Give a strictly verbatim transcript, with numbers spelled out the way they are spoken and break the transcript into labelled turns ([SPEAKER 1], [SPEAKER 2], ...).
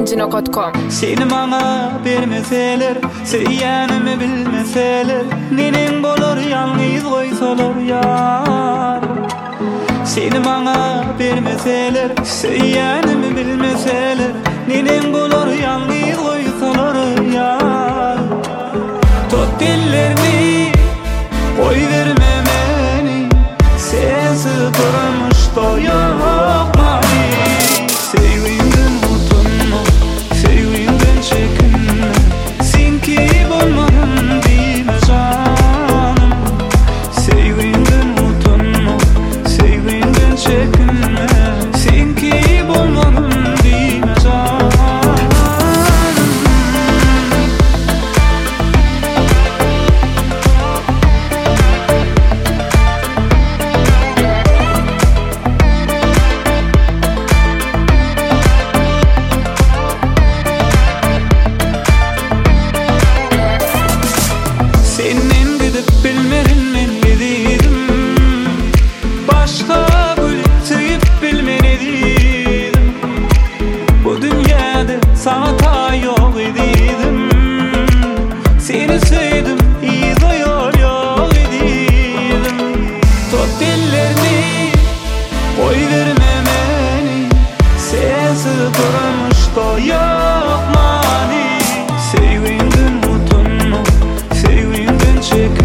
[SPEAKER 1] Cincino nokta com.
[SPEAKER 2] Seni bana vermeseler, sevyanımı bilmeseler, nenem bolur yalnız koysalar yar. Seni bana vermeseler, sevyanımı bilmeseler, nenem bolur yalnız koysalar yar. Tut dillerini, koy verme beni, sensiz durmuş da yok mani. Sevginden utanma, sevginden çekinme, sen ki olmadın deme canım. Sevginden utanma, sevginden çekinme, sen ki olmadın deme canım. Senin gidip bilmenin men yedim, başka gülüp bilmen edim. Bu dünyada sana ta yok edim. Seni sevdim, iyi de yol yok edim. Tut dillerini, koy verme beni, sensiz durmuş da yok mani. Sevginden utanma, sevginden çekinme,